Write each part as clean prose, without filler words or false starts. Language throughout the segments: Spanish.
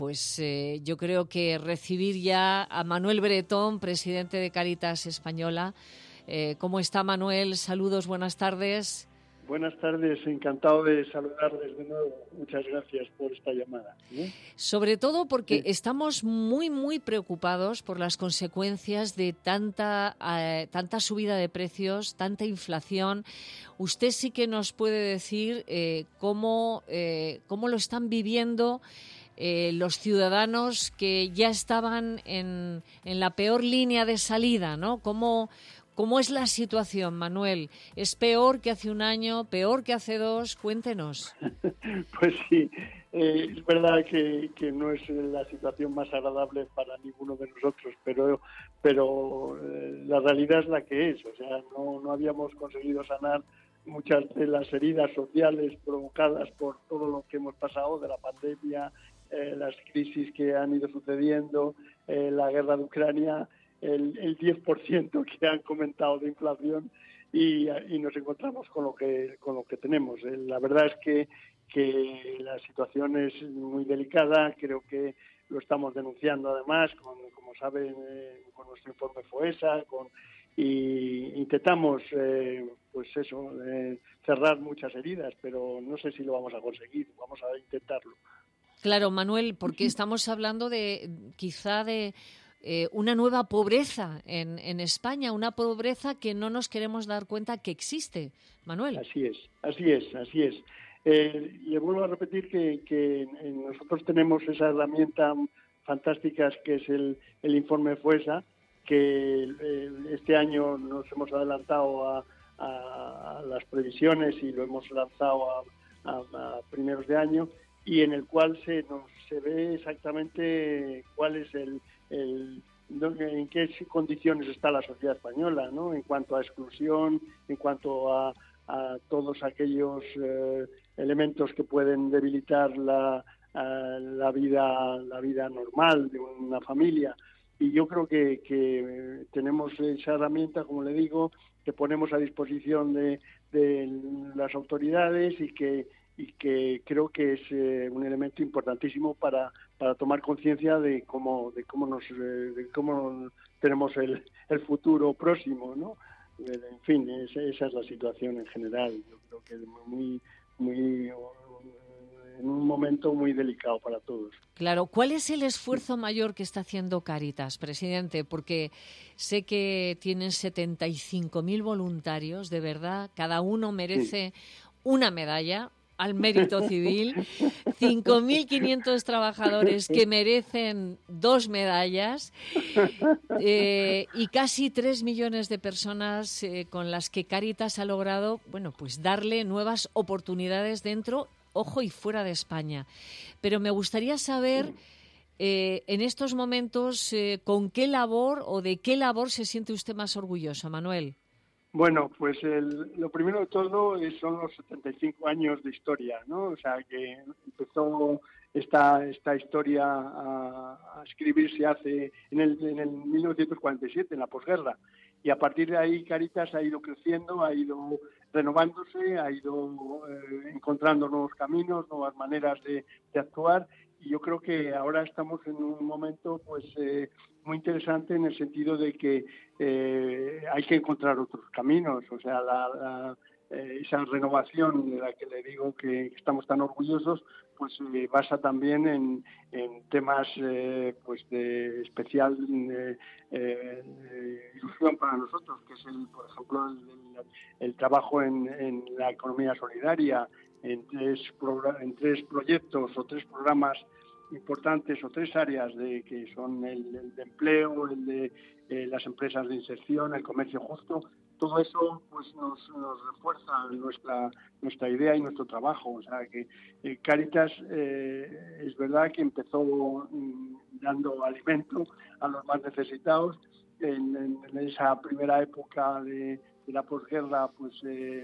Pues yo creo que recibir ya a Manuel Bretón, presidente de Cáritas Española. ¿Cómo está, Manuel? Saludos, buenas tardes. Buenas tardes, encantado de saludarles de nuevo. Muchas gracias por esta llamada. Sobre todo porque estamos muy preocupados por las consecuencias de tanta subida de precios, tanta inflación. Usted sí que nos puede decir cómo lo están viviendo los ciudadanos que ya estaban en la peor línea de salida, ¿no? ¿Cómo es la situación, Manuel? ¿Es peor que hace un año, peor que hace 2? Cuéntenos. Pues sí, es verdad que no es la situación más agradable para ninguno de nosotros, pero la realidad es la que es. O sea, no habíamos conseguido sanar muchas de las heridas sociales provocadas por todo lo que hemos pasado de la pandemia, las crisis que han ido sucediendo, la guerra de Ucrania, el 10% que han comentado de inflación y nos encontramos con lo que tenemos. La verdad es que la situación es muy delicada. Creo que lo estamos denunciando además, como saben, con nuestro informe FOESA, y intentamos cerrar muchas heridas, pero no sé si lo vamos a conseguir. Vamos a intentarlo. Claro, Manuel, porque estamos hablando quizá de una nueva pobreza en España, una pobreza que no nos queremos dar cuenta que existe, Manuel. Así es. Le vuelvo a repetir que nosotros tenemos esa herramienta fantástica que es el informe FOESA, que este año nos hemos adelantado a las previsiones y lo hemos lanzado a primeros de año, y en el cual se ve exactamente cuál es en qué condiciones está la sociedad española, ¿no? En cuanto a exclusión, en cuanto a todos aquellos elementos que pueden debilitar la vida normal de una familia. Y yo creo que tenemos esa herramienta, como le digo, que ponemos a disposición de las autoridades y que creo que es un elemento importantísimo para tomar conciencia de cómo tenemos el futuro próximo, ¿no? En fin, esa es la situación en general. Yo creo que es en un momento muy delicado para todos. Claro, ¿cuál es el esfuerzo mayor que está haciendo Cáritas, presidente? Porque sé que tienen 75.000 voluntarios, de verdad, cada uno merece una medalla al mérito civil, 5.500 trabajadores que merecen 2 medallas y casi 3 millones de personas con las que Cáritas ha logrado, pues darle nuevas oportunidades dentro, ojo, y fuera de España. Pero me gustaría saber en estos momentos con qué labor o de qué labor se siente usted más orgulloso, Manuel. Bueno, pues lo primero de todo son los 75 años de historia, ¿no? O sea, que empezó esta historia a escribirse en el 1947, en la posguerra. Y a partir de ahí Cáritas ha ido creciendo, ha ido renovándose, ha ido encontrando nuevos caminos, nuevas maneras de actuar. Y yo creo que ahora estamos en un momento pues muy interesante en el sentido de que hay que encontrar otros caminos. O sea, esa renovación de la que le digo que estamos tan orgullosos, pues se basa también en temas pues de especial ilusión para nosotros, que es por ejemplo el trabajo en la economía solidaria, en tres proyectos o 3 programas importantes o 3 áreas que son el de empleo, el de las empresas de inserción, el comercio justo. Todo eso pues nos refuerza nuestra idea y nuestro trabajo. O sea que Cáritas es verdad que empezó dando alimento a los más necesitados. En esa primera época de la posguerra, pues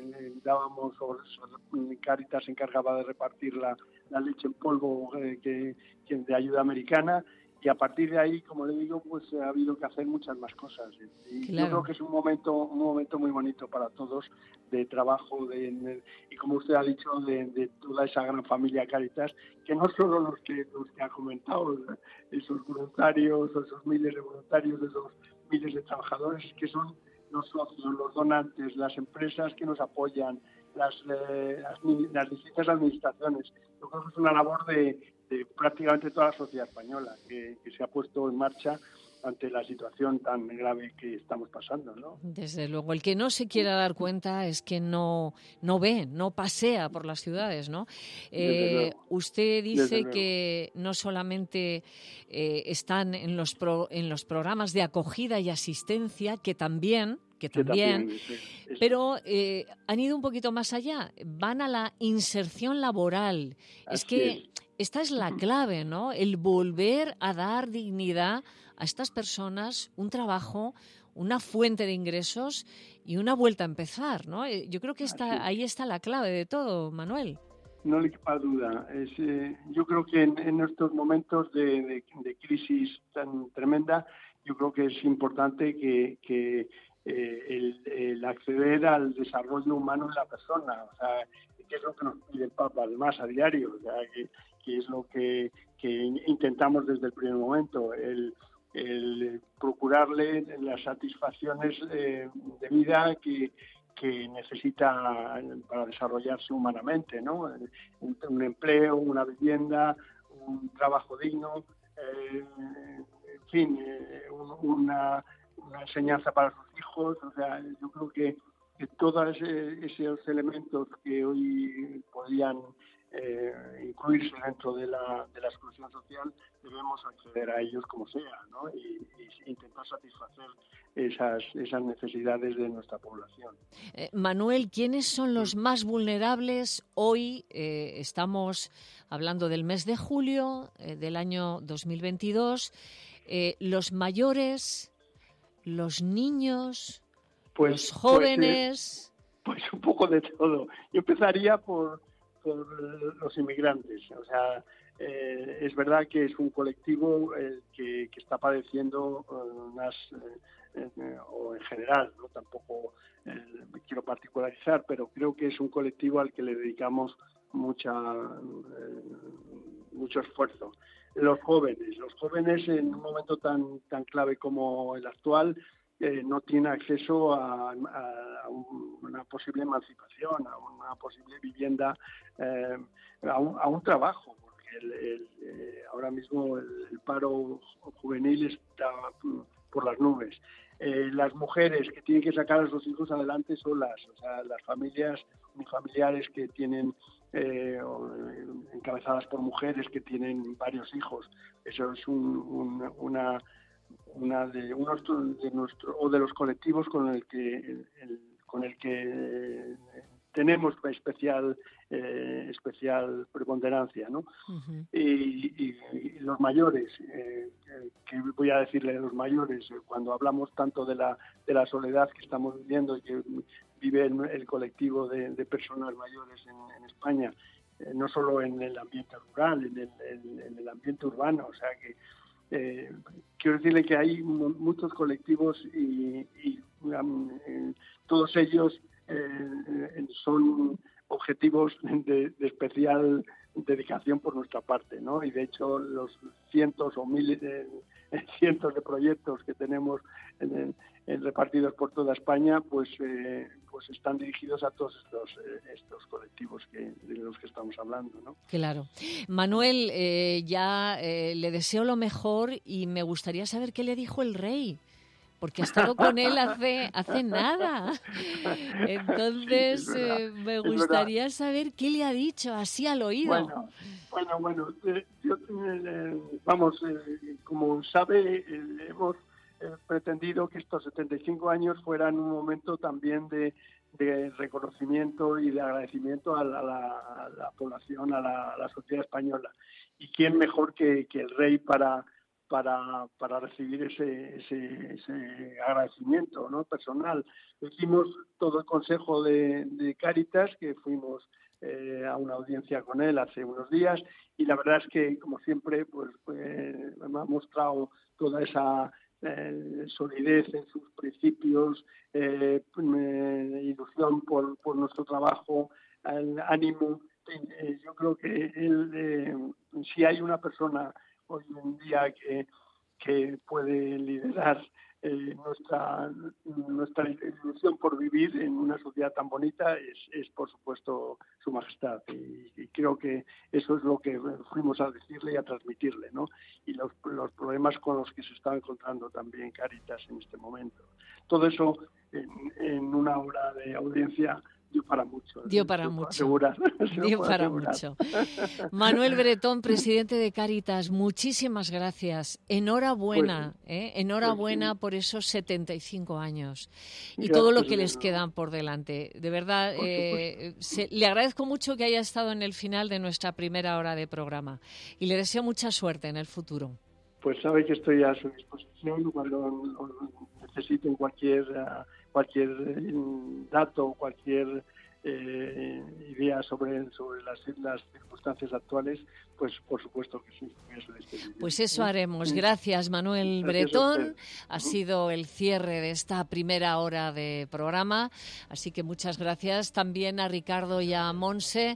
Cáritas se encargaba de repartir la leche en polvo de ayuda americana, a partir de ahí, como le digo, pues ha habido que hacer muchas más cosas. Y Claro. yo creo que es un momento muy bonito para todos de trabajo, y como usted ha dicho, de toda esa gran familia Cáritas, que no solo los que ha comentado, esos voluntarios, esos miles de voluntarios, esos miles de trabajadores, que son los socios, los donantes, las empresas que nos apoyan, las distintas administraciones. Yo creo que es una labor de prácticamente toda la sociedad española que se ha puesto en marcha ante la situación tan grave que estamos pasando, ¿no? Desde luego, el que no se quiera dar cuenta es que no ve, no pasea por las ciudades, ¿no? Desde luego. Usted Desde dice luego. que no solamente están en los programas de acogida y asistencia, que también, Sí. pero han ido un poquito más allá, van a la inserción laboral. Es Así que es. esta es la clave, ¿no? El volver a dar dignidad a estas personas, un trabajo, una fuente de ingresos y una vuelta a empezar, ¿no? Yo creo que ahí está la clave de todo, Manuel. No le quepa duda. Yo creo que en estos momentos de crisis tan tremenda, yo creo que es importante que el acceder al desarrollo humano de la persona, o sea, que es lo que nos pide el Papa además a diario, o sea, que es lo que intentamos desde el primer momento, el procurarle las satisfacciones de vida que necesita para desarrollarse humanamente, ¿no? Un empleo, una vivienda, un trabajo digno, en fin, una enseñanza para sus hijos. O sea, yo creo que todos esos elementos que hoy podían incluirse dentro de la exclusión social, debemos acceder a ellos como sea, ¿no? Y intentar satisfacer esas necesidades de nuestra población. Manuel, ¿quiénes son los más vulnerables? Hoy estamos hablando del mes de julio del año 2022. Los mayores, los niños, los jóvenes. Pues un poco de todo. Yo empezaría por los inmigrantes. O sea, es verdad que es un colectivo que está padeciendo o en general, ¿no? Tampoco quiero particularizar, pero creo que es un colectivo al que le dedicamos mucho esfuerzo. Los jóvenes en un momento tan clave como el actual, no tiene acceso a una posible emancipación, a una posible vivienda, a un trabajo, porque ahora mismo el paro juvenil está por las nubes. Las mujeres que tienen que sacar a sus hijos adelante solas, o sea, las familias unifamiliares que tienen encabezadas por mujeres que tienen varios hijos, eso es uno de los colectivos con el que tenemos especial preponderancia, ¿no? Uh-huh. Y los mayores, que voy a decirle a los mayores, cuando hablamos tanto de la soledad que estamos viviendo y que vive el colectivo de personas mayores en España, no solo en el ambiente rural, en el ambiente urbano, o sea que quiero decirle que hay muchos colectivos y todos ellos son objetivos de especial dedicación por nuestra parte, ¿no? Y de hecho los cientos o miles cientos de proyectos que tenemos repartidos por toda España, pues están dirigidos a todos estos colectivos de los que estamos hablando, ¿no? Claro. Manuel, le deseo lo mejor y me gustaría saber qué le dijo el rey, porque ha estado con él hace nada. Entonces, Sí, me gustaría saber qué le ha dicho, así al oído. Bueno, vamos, como sabe, hemos pretendido que estos 75 años fueran un momento también de reconocimiento y de agradecimiento a la población, a la sociedad española. ¿Y quién mejor que el rey para recibir ese agradecimiento, ¿no?, personal? Hicimos todo el consejo de Cáritas, que fuimos a una audiencia con él hace unos días, y la verdad es que, como siempre, pues ha mostrado toda esa solidez en sus principios, ilusión por nuestro trabajo, el ánimo. Yo creo que él, si hay una persona hoy en día que puede liderar nuestra ilusión por vivir en una sociedad tan bonita, es por supuesto Su Majestad, y creo que eso es lo que fuimos a decirle y a transmitirle, ¿no? Y los problemas con los que se está encontrando también Cáritas en este momento. Todo eso en una hora de audiencia dio para mucho. Dio para mucho. Manuel Bretón, presidente de Cáritas, muchísimas gracias. Enhorabuena, enhorabuena por esos 75 años y todo lo que les quedan por delante. De verdad, le agradezco mucho que haya estado en el final de nuestra primera hora de programa y le deseo mucha suerte en el futuro. Pues sabe que estoy a su disposición cuando necesiten cualquier dato, cualquier idea sobre las circunstancias actuales, pues por supuesto que sí. Pues eso haremos. Gracias, Manuel Bretón. Ha sido el cierre de esta primera hora de programa, así que muchas gracias también a Ricardo y a Monse.